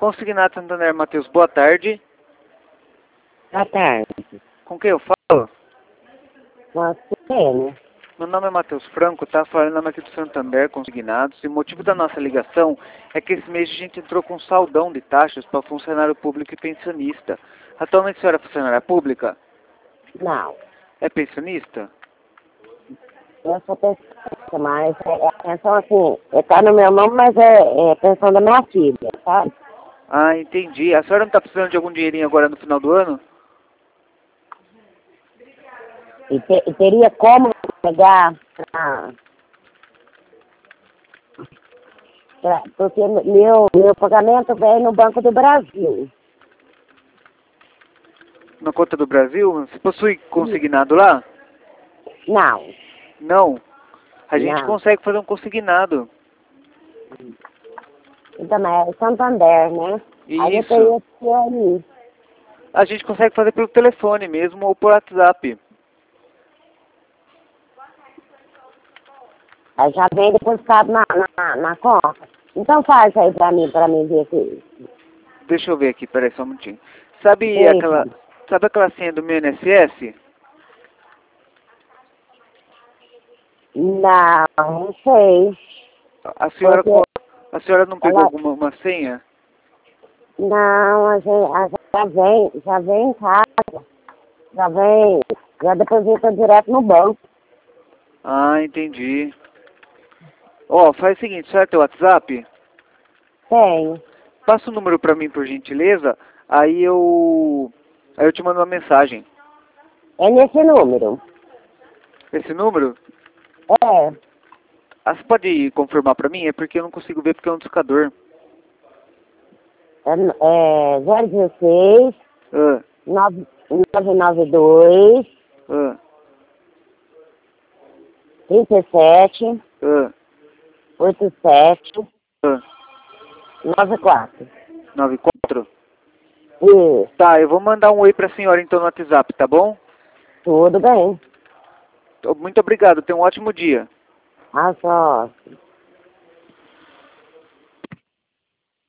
Consignado Santander, Matheus, boa tarde. Boa tarde. Com quem eu falo? Você, né? Meu nome é Matheus Franco, tá falando aqui do Santander Consignados. E o motivo da nossa ligação é que esse mês a gente entrou com um saldão de taxas para funcionário público e pensionista. Atualmente a senhora é funcionária pública? Não. É pensionista? Eu sou pensionista, mas a pensão assim, tá no meu nome, mas é pensão da minha filha, sabe? Ah, entendi. A senhora não está precisando de algum dinheirinho agora no final do ano? E teria como pegar porque meu pagamento vem no Banco do Brasil. Na conta do Brasil? Você possui consignado lá? Não, Não. A gente não. consegue fazer um consignado. Então, mas é Santander, né? Aí eu Isso. teria que ir ali. A gente consegue fazer pelo telefone mesmo ou por WhatsApp. Aí já vem depositado na conta. Então faz aí pra mim ver aqui. Deixa eu ver aqui, peraí só um minutinho. Sabe Eita. aquela senha do meu INSS? Não sei. A senhora, Porque a senhora não pegou ela. uma senha? Não, a gente já vem em casa. Já deposita direto no banco. Ah, entendi. Ó, faz o seguinte, a senhora tem o WhatsApp? Tenho. Passa o número pra mim, por gentileza, aí eu te mando uma mensagem. É nesse número. Esse número? É. Ah, você pode confirmar pra mim? É porque eu não consigo ver porque é um discador. É 016 Ah, 992 ah, 37 ah, 87 ah. 94. 94? Isso. Tá, eu vou mandar um oi pra senhora então no WhatsApp, tá bom? Tudo bem. Muito obrigado, tenha um ótimo dia. Ah, só.